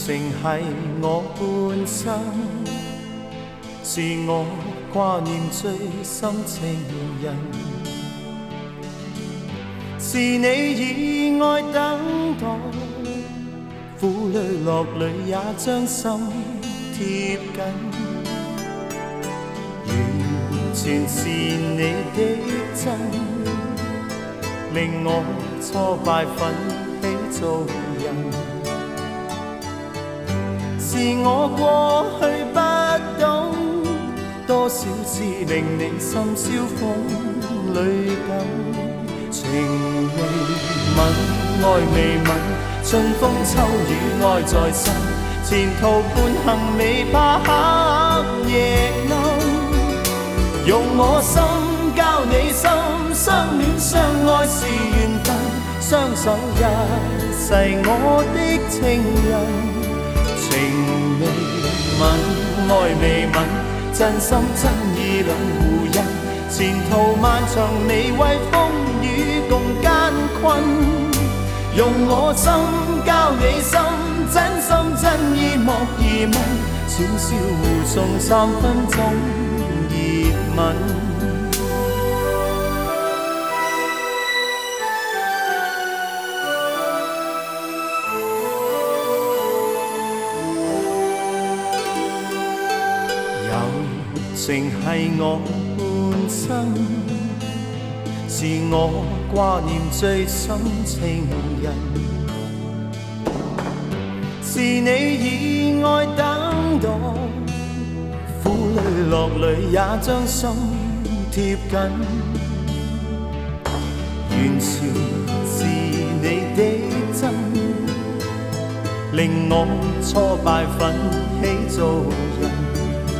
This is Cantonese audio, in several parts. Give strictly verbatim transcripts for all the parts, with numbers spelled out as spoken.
情系我半生，是我挂念最深情人，是你以爱等待，苦里乐里也将心贴紧，完全是你的真，令我挫败奋起做人。是我过去不懂，多少次令你心烧风里等。情未泯，愛未泯，春風秋雨愛在身。前途伴行未怕黑夜暗，用我心交你心，相戀相愛是緣分，雙手一世我的情人。情未泯，愛未泯，真心真意兩互印。前途漫長，未為風雨共艱困。用我心交你心，真心真意莫疑問。悄悄互送三分鐘熱吻。情係我半生，是我掛念最深情人，是你以愛等待，苦裏樂裏也將心貼緊，完全是你的真，令我挫敗奮起做人。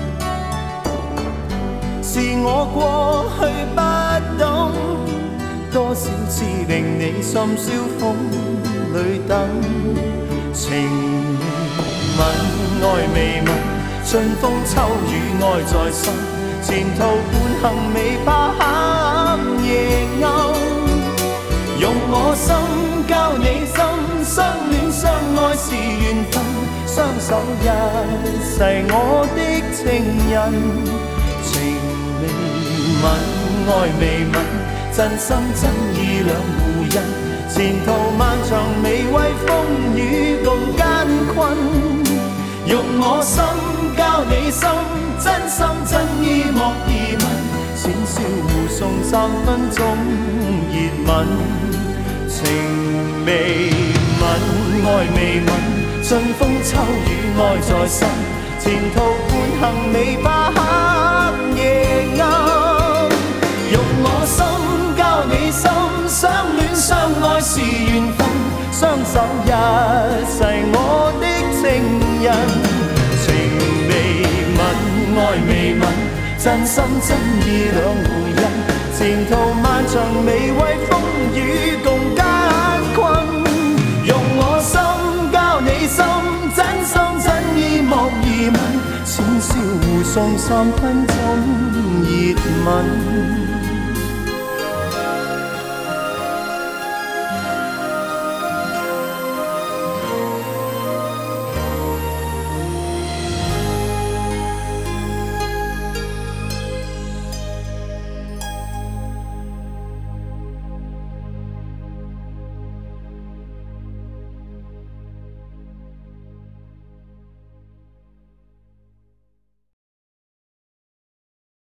是我過去不懂，多少次令你心燒風裏等。情未泯，愛未泯，春風秋雨愛在身。前途伴行未怕黑夜暗，用我心交你心，相戀相愛是緣分，雙手一世我的情人。未泯，愛未泯，真心真意兩互印。前途漫長，未為風雨共艱困。用我心交你心，真心真意莫疑問。淺笑互送三分鐘熱吻。情未泯，愛未泯，春風秋雨愛在身。前途伴行未怕黑夜暗，用我心交你心，相戀相愛是緣分，雙手一世我的情人。情未泯，愛未泯，真心真意兩互印。前途漫長，未為風雨共艱困。用我心交你心，真心真意莫疑問，淺笑互送三分鐘熱吻。